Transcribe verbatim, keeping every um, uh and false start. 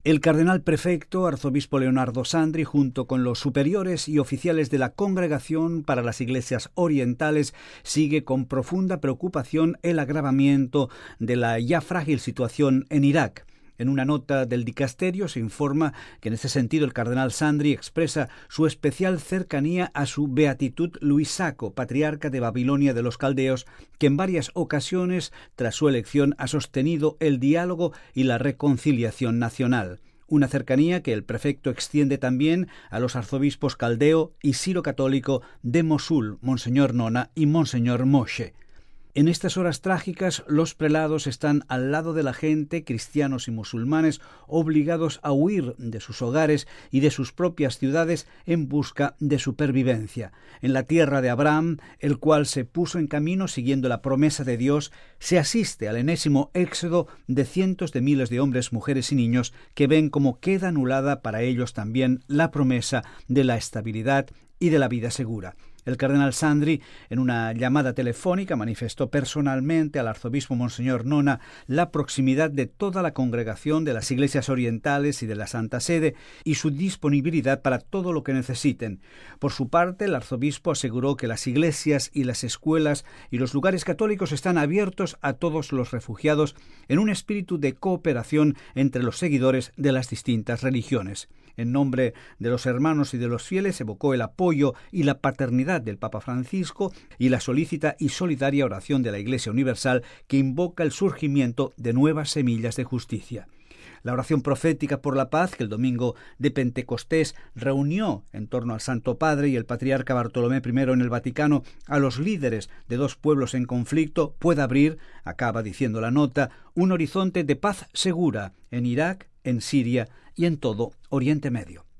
El cardenal prefecto, arzobispo Leonardo Sandri, junto con los superiores y oficiales de la Congregación para las Iglesias Orientales, sigue con profunda preocupación el agravamiento de la ya frágil situación en Irak. En una nota del dicasterio se informa que en ese sentido el cardenal Sandri expresa su especial cercanía a su beatitud Luis Saco, patriarca de Babilonia de los Caldeos, que en varias ocasiones, tras su elección, ha sostenido el diálogo y la reconciliación nacional. Una cercanía que el prefecto extiende también a los arzobispos caldeo y siro-católico de Mosul, Monseñor Nona y Monseñor Moshe. En estas horas trágicas, los prelados están al lado de la gente, cristianos y musulmanes, obligados a huir de sus hogares y de sus propias ciudades en busca de supervivencia. En la tierra de Abraham, el cual se puso en camino siguiendo la promesa de Dios, se asiste al enésimo éxodo de cientos de miles de hombres, mujeres y niños que ven cómo queda anulada para ellos también la promesa de la estabilidad y de la vida segura. El cardenal Sandri, en una llamada telefónica, manifestó personalmente al arzobispo Monseñor Nona la proximidad de toda la congregación de las iglesias orientales y de la Santa Sede y su disponibilidad para todo lo que necesiten. Por su parte, el arzobispo aseguró que las iglesias y las escuelas y los lugares católicos están abiertos a todos los refugiados en un espíritu de cooperación entre los seguidores de las distintas religiones. En nombre de los hermanos y de los fieles evocó el apoyo y la paternidad del Papa Francisco y la solícita y solidaria oración de la Iglesia Universal que invoca el surgimiento de nuevas semillas de justicia. La oración profética por la paz que el domingo de Pentecostés reunió en torno al Santo Padre y el patriarca Bartolomé primero en el Vaticano a los líderes de dos pueblos en conflicto puede abrir, acaba diciendo la nota, un horizonte de paz segura en Irak, en Siria y en todo Oriente Medio.